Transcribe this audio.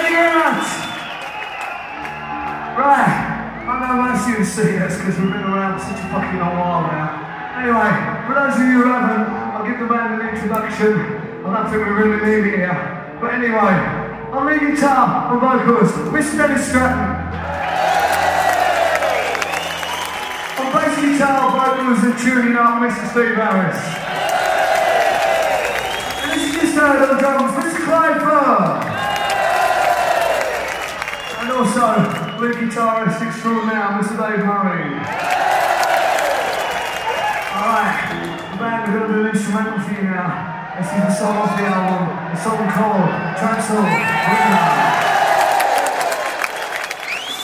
Thank you very much. Right, I know most of you have seen us because we've been around such a fucking long while now. Anyway, for those of you who haven't, I'll give the band an introduction. I don't think we really need it here. But anyway, on lead guitar and vocals, Mr. Dennis Stratton. On bass guitar, vocals and tuning up, Mr. Steve Harris. And this is just heard on drums, Mr. Clive Furr. And also, lead guitarist extraordinaire, Mr. Dave Murray. Alright, the band are going to do an instrumental for you now. This is a song off the album, a song called Transform.